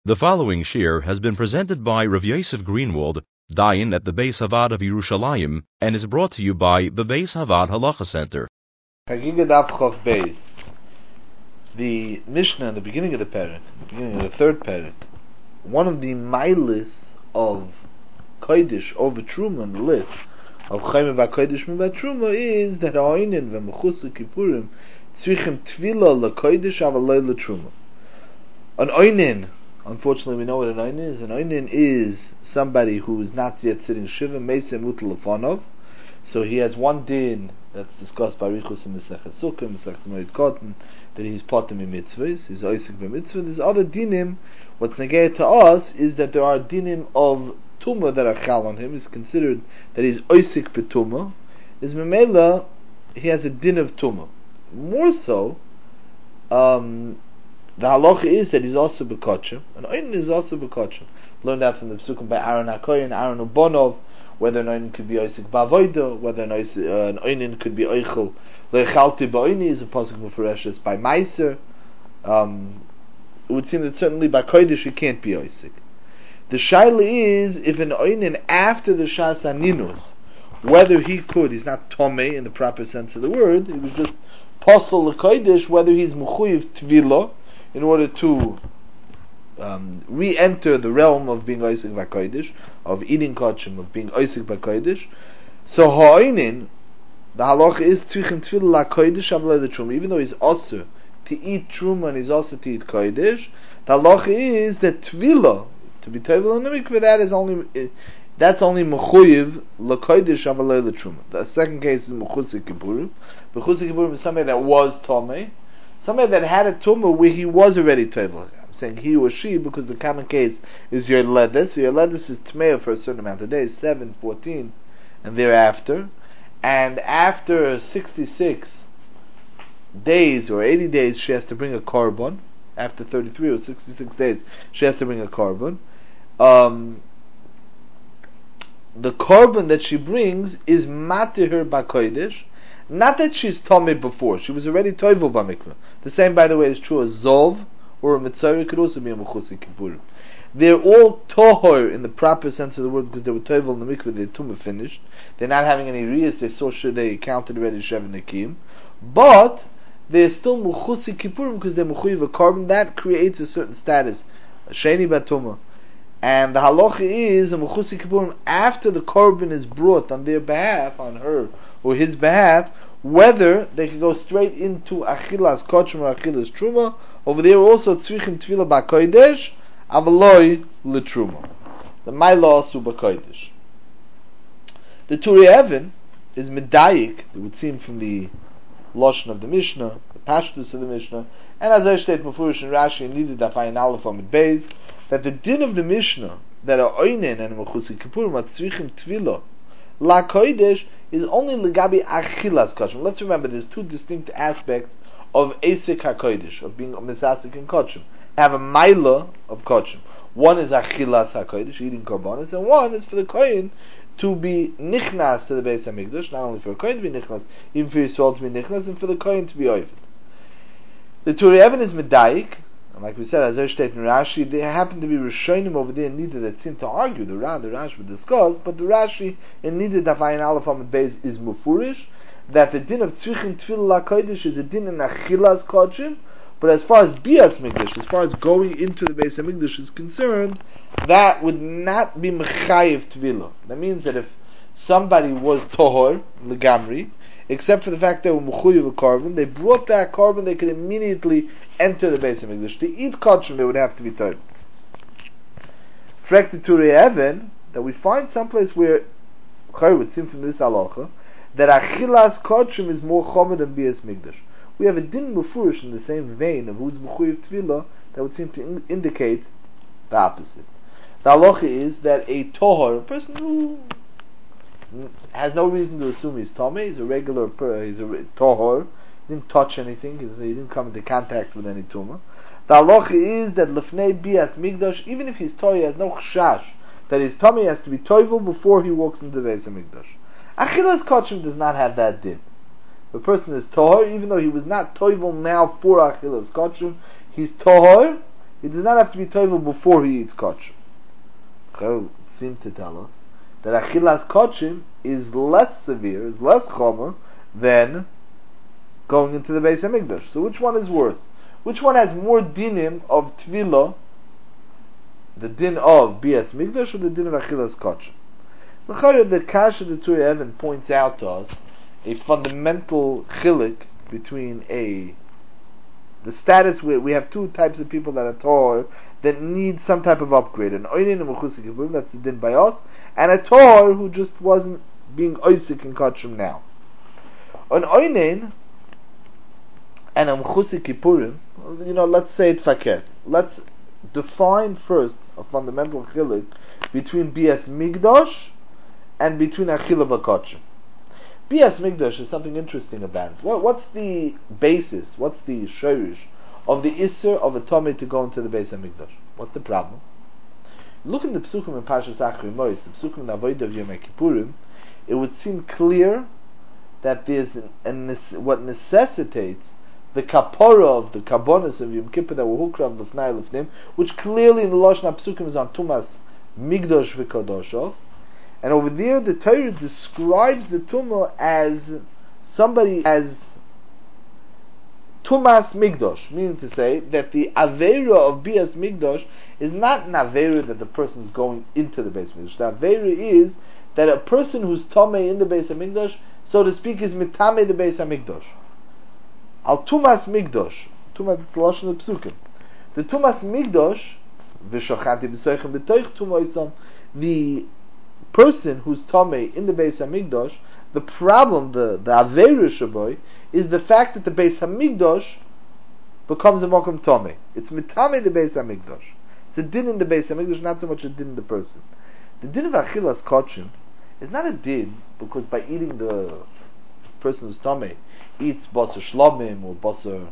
The following shir has been presented by Rav Yosef Greenwald, Dayan at the Beis Havad of Yerushalayim, and is brought to you by the Beis Havad Halacha Center. Chagiga Daf Chof Beis. The Mishnah in the beginning of the parak, the beginning of the third parak, one of the milas of Kodesh over Truma on the list of Chayim Kodesh Mivat Truma is that Ha'oinin v'Mechus Kippurim tzrichim tvila LaKodesh avaloi LaTruma. An Oinin, unfortunately we know what an Oinin is. An Oinin is somebody who is not yet sitting Shiva Meisei Mutal Lefanov. So he has one din that's discussed by Richus in Masechet Sukkah, Masechet Moed Katan, that he's potem in mitzvahs, he's oisik b'mitzvah. There's other dinim. What's negated to us is that there are dinim of tumah that are chal on him. It's considered that he's oisik b'tumah. Is memela, he has a din of tumah. More so, the halacha is that he's also b'kotcher, and Oinin is also b'kotcher. Learned that from the Pesukim by Aaron HaKoyin, Aaron Ubonov, whether an Oinin could be oisik b'avoida, whether an Oinin could be oichel leichalti b'oini, is a pasuk mufareshes by Meiser. It would seem that certainly by Kodesh he can't be oisik. The shaila is if an Oinin after the Shas Aninus, whether he could, he's not tomei in the proper sense of the word, he was just postal l'kodesh, whether he's mechuyev tvila in order to re-enter the realm of being oisik b'kodesh, of eating kachim, of being oisik b'kodesh. So ha'oinin, the halacha is tzrichim tvila l'kodesh avalei l'truma. Even though he's also to eat truma and he's also to eat kodesh, the halacha is that tvila, to be tevel in the mikveh, that is only that's only mechuyev l'kodesh avalei l'truma. The second case is mechusik kibburim. Mechusik kibburim is somebody that was tomei, somebody that had a tumah where he was already tevel. I'm saying he or she because the common case is your ledes. So your ledes is tmeah for a certain amount of days, 7, 14, and thereafter. And after 66 days or 80 days, she has to bring a korban. After 33 or 66 days, she has to bring a korban. The korban that she brings is matihir b'kodesh. Not that she's tomei before; she was already toivel b'mikveh. The same, by the way, is true as zov or a mitzvah. Could also be a mechusik kibburim. They're all tohor in the proper sense of the word because they were toivel in the mikveh. Their tumah finished. They're not having any riyas. They saw sure they counted already sheven nekim, but they're still mechusik kibburim because they're mechuyev a korban. That creates a certain status, sheni batumah. And the halacha is a mechusik kibburim after the korban is brought on their behalf, on her or his behalf, whether they can go straight into achilas kachim or achilas truma. Over there also tzrichim tvila b'kodesh avaloi l'truma. The ma'ila asu b'kodesh. The Turei Even is medayik. It would seem from the lashon of the Mishnah, the pashtus of the Mishnah, and as I stated before, in Rashi and needed that fine aleph on the base, that the din of the Mishnah that are oinen and mechusik kibburim are tzrichim tvila la kodesh is only legabi achilas kachim. Let's remember there's two distinct aspects of esik hakodesh, of being misasik in kachim. Have a maila of kachim. One is achilas hakodesh, eating korbanos, and one is for the kohen to be nichnas to the Beis Hamikdash. Not only for a kohen to be nichnas, even for Yisrael to be nichnas, and for the kohen to be oived. The Turei Even is medayik. And like we said, as I stated in Rashi, there happen to be Rishonim over there in Nida that seem to argue the Rashi would discuss, but the Rashi in Nida Dafayin Aleph Amud Beis is Mufurish, that the din of Tzrichim Tefillah LaKodesh is a din in Achilas Kachim, but as far as Bias Mikdash, as far as going into the Beis HaMikdash is concerned, that would not be Mechayiv Tefillah. That means that if somebody was Tohor, Legamri, except for the fact they were Mechuyev a korban, they brought that korban, they could immediately enter the Beis Hamikdash. To eat kachim, they would have to be told. Frek the Turei Even, that we find someplace where Chayr would seem from this halacha that achilas kachim is more chomer than bias mikdash. We have a din mufurish in the same vein of who's mechuyev tefillah that would seem to indicate the opposite. The halacha is that a tohar, a person who has no reason to assume he's tomei, he's a regular, he's a tohar, didn't touch anything, he didn't come into contact with any tumah. The halacha is that lefnei bias mikdash, even if he's toy, he has no chashash that his tummy has to be toivel before he walks into the Beis Hamikdash. Achilas kachim does not have that din. The person is tohar, even though he was not toivel now for achilas kachim, he's tohar, he does not have to be toivel before he eats kachim. It seems to tell us that achilas kachim is less severe, is less chomer than going into the Beis Hamikdash. So which one is worse? Which one has more dinim of tefillah, the din of Beis Hamikdash or the din of achilas kachim? The Kasha the Turei Even points out to us a fundamental chilik between the status where we have two types of people that are Torah that need some type of upgrade. An Oinen and Mechusik Kipurim, that's the din by us, and a Torah who just wasn't being Oisik in Kachim now. An Oinen and a Mechusik Kipurim, let's say it fakir. Let's define first a fundamental chilik between Bias Migdosh and between Achila Bakachim. Bias Migdash is something interesting about it. What's the basis, what's the shorish of the Isser of a Tomei to go into the Beis HaMikdash? What's the problem? Look in the Psukim in Parshas Achri Mois, the Psukim in Avodah of Yom Kippurim, it would seem clear that there's what necessitates the kapora of the karbonos of Yom Kippur that were hukra of Lefnai Lefnim, which clearly in the Lashon Psukim is on Tumas Migdosh v'Kadoshov. And over there, the Torah describes the Tumah as somebody as Tumas Migdosh, meaning to say that the Aveira of Bias Migdosh is not an Aveira that the person is going into the Beis Migdosh. The Aveira is that a person who's Tomei in the Beis Migdosh, so to speak, is Mitame the Beis Migdosh. Al Tumas Migdosh, Tumas is the Lashon of Psukim. The Tumas Migdosh, V'shochanti b'soichem b'toich Tumoisam, the person who's Tomei in the Beis Hamikdash, the problem, the Aveira Shaboy, is the fact that the Beis Hamikdash becomes a Mokum Tomei. It's Mitame the Beis Hamikdash. It's a din in the Beis Hamikdash, not so much a din in the person. The din of Achilas Kachim is not a din because by eating the person who's Tomei eats Basar Shlomim or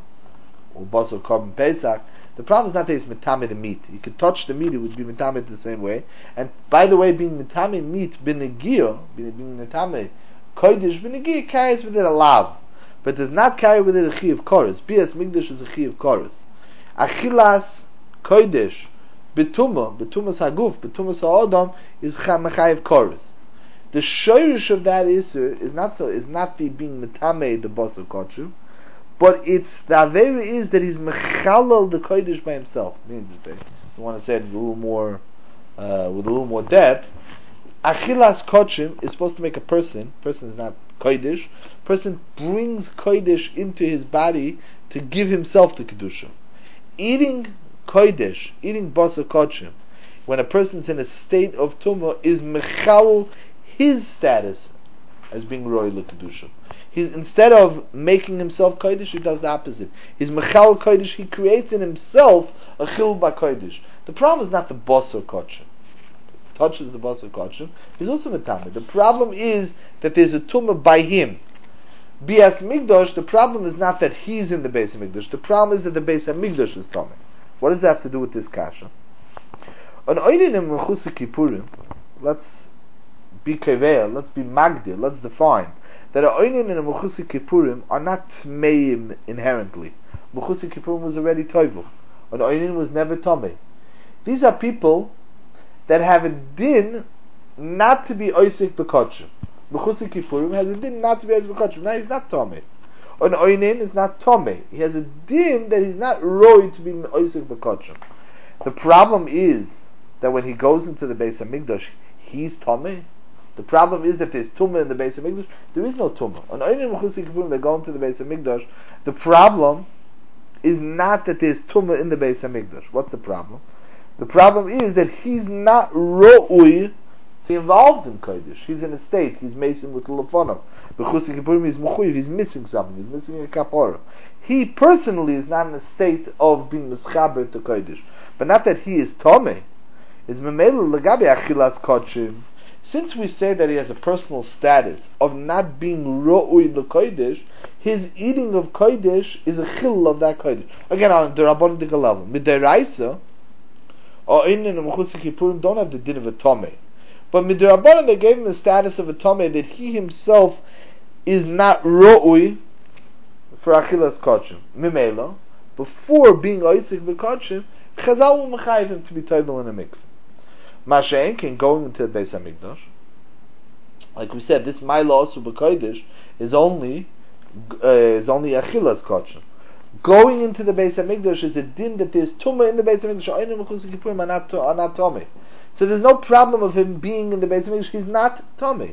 Basar Korban Pesach. The problem is not that it's mitame the meat. You could touch the meat, it would be mitame the same way. And by the way, being mitame meat, binegir, being mitame kodesh, binegir carries with it a lav, but does not carry with it a chi of chorus. Bias migdash is a chi of chorus. Achilas kodesh betumas haguf, betumas ha'odam is chai of chorus. The shorish of that iser is not the being mitame the boss of kodesh, but it's the Aveira is that he's mechalal the kodesh by himself. Meaning to say, I want to say it with a little more depth. Achilas kochim is supposed to make a person is not kodesh. Person brings kodesh into his body to give himself the kedusha. Eating kodesh, eating basar kochim, when a person's in a state of tumah, is mechalal his status as being roy l'kedusha. Instead of making himself kodesh, he does the opposite. He's mechal kodesh. He creates in himself a chil b'kodesh. The problem is not the basar kodesh. Touches the basar kodesh. He's also metame. The problem is that there's a tumah by him. Bias migdosh. The problem is not that he's in the Beis Hamikdash. The problem is that the Beis Hamikdash is tumah. What does that have to do with this kasha? On oinin and mechusik kippurim, let's be keveil. Let's be magdir. Let's define that a Oinin and a Mechusik Kippurim are not Tmeim inherently. Mechusik Kippurim was already Toivel. An Oinin was never Tomei. These are people that have a din not to be Oisik B'Kotchim. Mechusik Kippurim has a din not to be Oisik B'Kotchim. Now he's not Tomei. An Oinin is not Tomei. He has a din that he's not Roi to be Oisik B'Kotchim. The problem is that when he goes into the Beis HaMikdash, he's Tomei. The problem is that there's tumah in the Beis Hamikdash. There is no tumah. On Oinin Mechusik Kippurim, they go into the Beis Hamikdash. The problem is not that there's tumah in the Beis Hamikdash. What's the problem? The problem is that he's not ro'ui to be involved in kodesh. He's in a state. He's mason with lefonov. Mechusik Kippurim is mechuyev. He's missing something. He's missing a kapora. He personally is not in a state of being mischaber to kodesh. But not that he is tomei. Is memelu legabe achilas kodshim. Since we say that he has a personal status of not being ro'ui l'kodesh, his eating of kodesh is a chil of that kodesh. Again, on the rabbinic level, midiraisa or Oinin and Mechusik Kippurim don't have the din of a tomei, but midirabbanan they gave him the status of a tomei that he himself is not ro'ui for achilas kodshim. Mimela, before being oisik v'kodshim, Chazal will mechayiv him to be toivel in a mikveh. Mashen can going into the Beis Hamikdash. Like we said, this Maila Asu B'Kodesh is only Achilas Kachim. Going into the Beis Hamikdash is a din that there's Tumah in the Beis Hamikdash. Oynim Mechusik Kippurim are not Tomei. So there's no problem of him being in the Beis Hamikdash. He's not Tomei.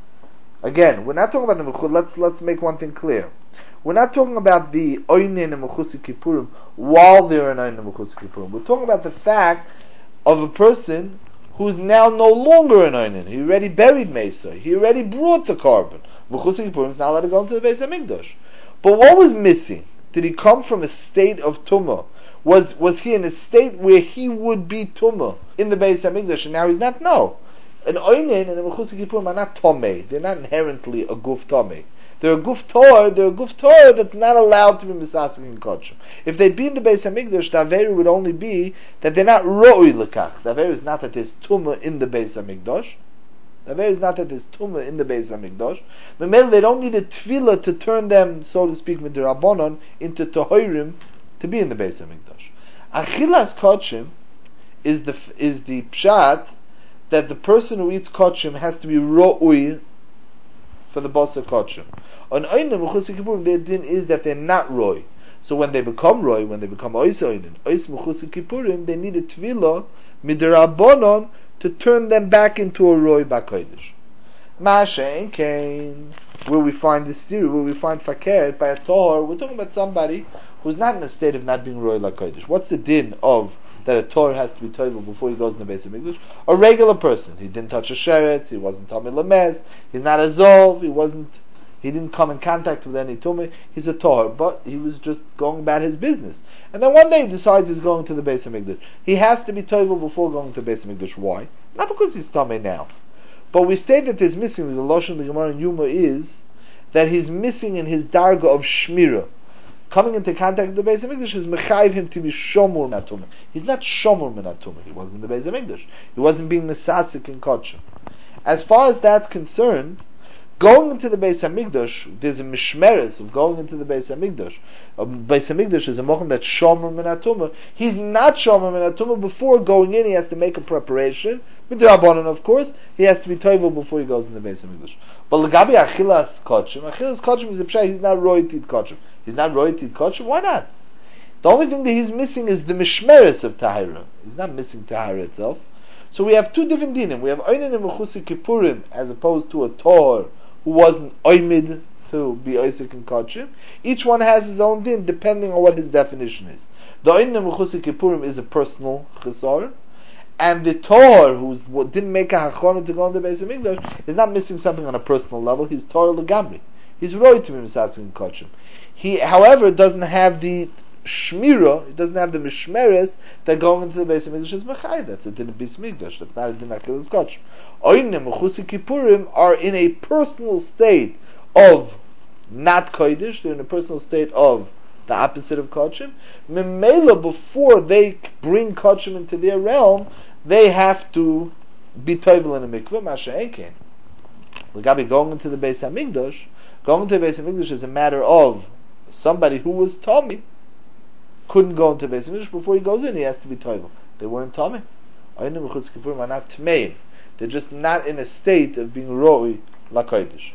Again, we're not talking about the Mechusik. Let's make one thing clear. We're not talking about the Oynim and Mechusik Kippurim while they're in Oynim and Mechusik Kippurim. We're talking about the fact of a person who's now no longer an Oynin. He already buried Mesa. He already brought the carbon. Mechusik Kippurim is not allowed to go into the Beis Hamikdash. But what was missing? Did he come from a state of Tumah? Was he in a state where he would be Tumah in the Beis Hamikdash, and now he's not? No. An Oynin and a Mechusik Kippurim are not Tomei. They're not inherently a Guf Tomei. They're a Guf Torah that's not allowed to be Misasik in Kodshim. If they'd be in the Beis Hamikdash, the Averu would only be that they're not Ro'ui Lekach. The Averu is not that there's Tumah in the Beis Hamikdash. The Averu is not that there's Tumah in the Beis Hamikdash. But maybe they don't need a Tefillah to turn them, so to speak, with the Rabbanon into Tohorim to be in the Beis Hamikdash. Achilas Kodshim is the Pshat that the person who eats Kodshim has to be Ro'ui for the Basa Kodshim. On Oynim Mechusik Kippurim, their din is that they're not Roy. So when they become Roy, when they become Ois Oynim, Ois Mechusik Kippurim, they need a Tefillah Midirabonon to turn them back into a Roy Bakodesh. Mashen Kain, where we find this theory, where we find Fakir by a Torah, we're talking about somebody who's not in a state of not being Roy Lakodesh. What's the din of that a Torah has to be toivel before he goes in the Beis Hamikdash? A regular person. He didn't touch a sheret, he wasn't Tamei Lamez, he's not a Zov, he didn't come in contact with any Tumah, he's a Torah, but he was just going about his business. And then one day he decides he's going to the Beis Hamikdash. He has to be toivel before going to the Beis Hamikdash. Why? Not because he's Tamei now. But we state that there's missing, the Lashon, the Gemara and Yuma is, that he's missing in his darga of Shmira. Coming into contact with the Beis Hamikdash is mechayiv him to be shomur minatuma. He's not shomur minatuma. He wasn't in the Beis Hamikdash. He wasn't being misasik in kodshim. As far as that's concerned, going into the Beis Hamikdash, there's a mishmeres of going into the Beis Hamikdash. Beis Hamikdash is a mokum that's shomur minatuma. He's not shomur minatuma. Before going in, he has to make a preparation. With the Rabbanon, of course, he has to be toivel before he goes in the Beis Hamikdash. But l'gabi achilas kodshim is a pshay. He's not roitit kodshim. He's not roitit kodshim. Why not? The only thing that he's missing is the mishmeres of tahira. He's not missing tahira itself. So we have two different dinim. We have oynin and mechusik kippurim as opposed to a tor who wasn't oymid to be oisik and kodshim. Each one has his own din depending on what his definition is. The oynin and mechusik kippurim is a personal chisar. And the Torah, who didn't make a hachana to go in the Beis Hamikdash, is not missing something on a personal level. He's Torah legamri. He's roy to be misasik and kodshim. He, however, doesn't have the shmira. He doesn't have the mishmeres that going into the Beis Hamikdash is mechay. That's a din of Beis Hamikdash. That's not a din of achilas kodshim. Oynim mechusik kippurim are in a personal state of not kodesh. They're in a personal state of the opposite of kodshim. Memela, before they bring kodshim into their realm, they have to be toivel in a mikveh. Masha'ekin. L'gabi going into the Beis Hamikdash, going into the Beis Hamikdash is a matter of somebody who was Tomei couldn't go into the Beis Hamikdash. Before he goes in, he has to be toivel. They weren't Tomei. Oynim v'chutz kippurim are not tmeim. They're just not in a state of being roi lakodesh.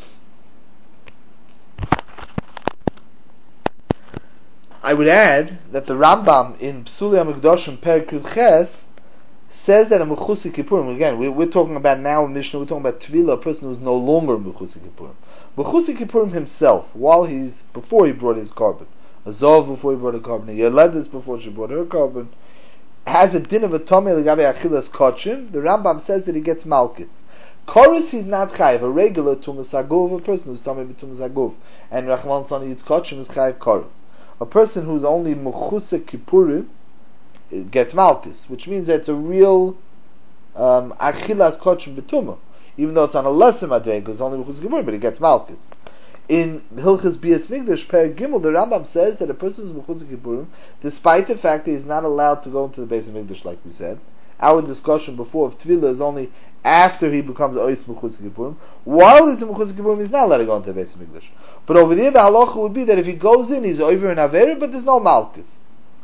I would add that the Rambam in Psuli HaMikdashim Perek Yud Ches says that a Mechusik Kippurim, again, we're talking about now in Mishnah, we're talking about Tvila, a person who's no longer Mechusik Kippurim. Mechusik Kippurim himself, before he brought his carbon, a Zov before he brought a carbon, a Yeledis before she brought her carbon, has a din of a Tomei L'gabe Achilas Kodshim. The Rambam says that he gets Malkis. Chorus he's not chayiv, a regular Tumas Haguf, a person who's Tomei B'Tumas Haguf, and Rachman Son eats Kodshim is chayiv Chorus. A person who's only Mechusik Kippurim gets Malchus, which means that it's a real Achilas Kodshim B'Tumah, even though it's on a lesser Madrega, it's only Mechusik Kippurim, but it gets Malchus. In Hilchas Bias Migdash, Perek Gimel, the Rambam says that a person who's Mechusik Kippurim, despite the fact that he's not allowed to go into the Beis Hamikdash, like we said, our discussion before of Tvila is only after he becomes Ois Mechusik Kippurim. While he's in Mechusik Kippurim, he's not allowed to go into the Beis Hamikdash. But over there, the halacha would be that if he goes in, he's over in Avera, but there's no Malchus.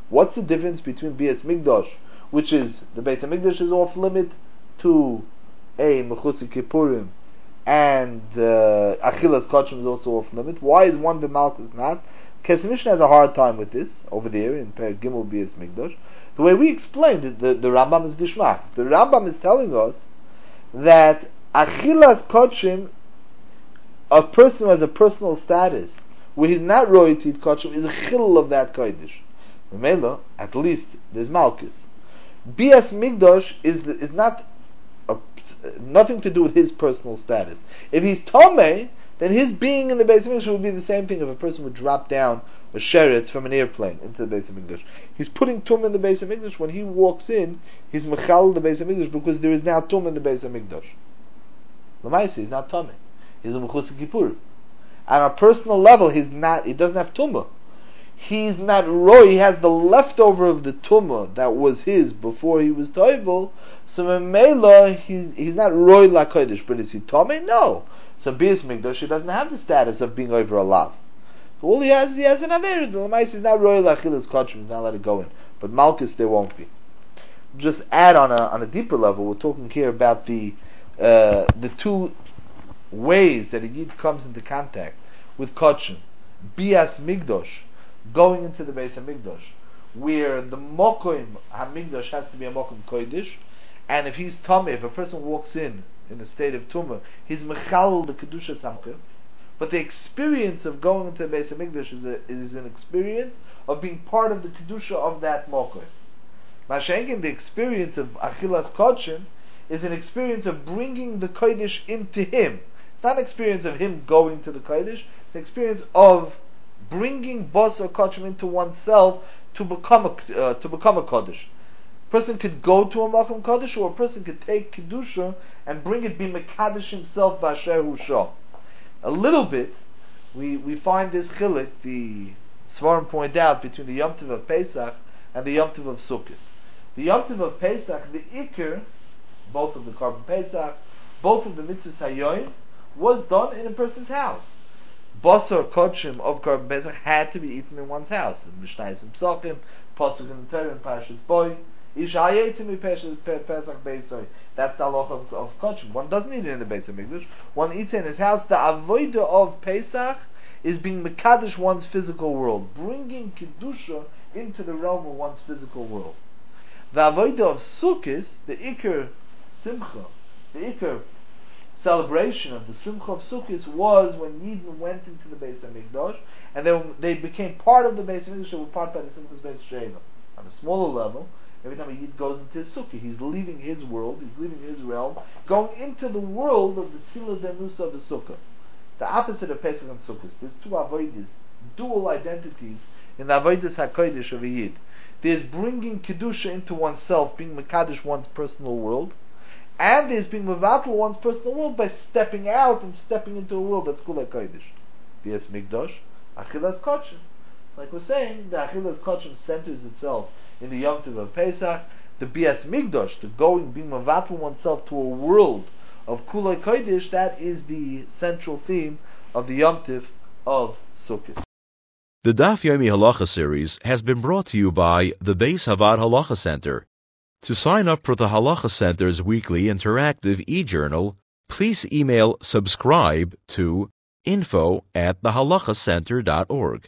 What's the difference between Bias Migdosh, which is the Beis Hamikdash is off limit to a Mechusei Kippurim, and Achilas Kochim is also off limit? Why is one b'Malkus not? Kesef Mishnah has a hard time with this over there in Per Gimel Bias Migdosh. The way we explained it, the Rambam is Gishmak. The Rambam is telling us that Achilas Kochim, a person who has a personal status where he's not royalty Kochim, is a chil of that Kodesh. Remember, at least there's Malkus. Bias Migdosh is not nothing to do with his personal status. If he's Tomei, then his being in the Beis Hamikdash would be the same thing if a person would drop down a sheretz from an airplane into the Beis Hamikdash. He's putting tum in the Beis Hamikdash. When he walks in, he's mechal the Beis Hamikdash because there is now tum in the Beis Hamikdash. L'maisi, he's not Tomei. He's a Mechusei Kippur. On a personal level, he doesn't have tumah. He's not roy. He has the leftover of the tumah that was his before he was toivel. So Memela, he's not roy la kodesh, but is he tomei? No. So Bias Migdosh, he doesn't have the status of being over a lav. So all he has an aver. The L'maisi is not roy la chilas kodesh. He's not let it go in. But Malkus there won't be. Just add on a deeper level. We're talking here about the two ways that a yid comes into contact with kodesh. Bias Migdosh, going into the Beis Hamikdash, where the Mokim Hamikdash has to be a Mokim Kodesh, and if he's Tomei, if a person walks in a state of Tumah, he's Mechal the Kedusha Samke, but the experience of going into the Beis Hamikdash is an experience of being part of the Kedusha of that Mokim. Mashenkin, the experience of Achilas Kodesh is an experience of bringing the Kodesh into him. It's not an experience of him going to the Kodesh, it's an experience of bringing bos or kodesh into oneself to become a kodesh. A person could go to a makom kodesh, or a person could take kedusha and bring it, be mekadesh himself b'asher hu shah. A little bit, we find this chilik, the Svarim point out, between the Yom Tov of Pesach and the Yom Tov of Sukkot. The Yom Tov of Pesach, the Iker, both of the Korban Pesach, both of the Mitzvahs Hayoim, was done in a person's house. Basar Kodshim of Korban Pesach had to be eaten in one's house. In Mishnayos Psachim, Pasuk in the Torah, in Parashas Boy, Ish hayetim Pesach Beisoy. That's the halacha of Kodshim. One doesn't eat it in the Beis Hamikdash. One eats it in his house. The avodah of Pesach is being mekadesh one's physical world, bringing kedusha into the realm of one's physical world. The avodah of Sukkot, the Iker Simcha, the Iker celebration of the Simcha of Sukkot, was when Yidden went into the Beis Hamikdash, and they became part of the Beis Hamikdash. They were part of the Simchas Beis Sheva. On a smaller level, every time a Yid goes into his Sukkah, he's leaving his world, he's leaving his realm, going into the world of the Tzila Denusa of the Sukkah. The opposite of Pesach and Sukkot. There's two avodas, dual identities in the avodas HaKodesh of a Yid. There's bringing Kedusha into oneself, being Mekadesh one's personal world, and there's being Mevatel one's personal world by stepping out and stepping into a world that's Kulei Kodesh. Bias Migdosh, Achilas Kodesh. Like we're saying, the Achilas Kodesh centers itself in the Yom Tov of Pesach. The Bias Migdosh, the going, being Mevatel oneself to a world of Kulei Kodesh, that is the central theme of the Yom Tov of Sukkot. The Daf Yomi Halacha series has been brought to you by the Beis Havad Halacha Center. To sign up for the Halacha Center's weekly interactive e-journal, please email subscribe to info@thehalachacenter.org.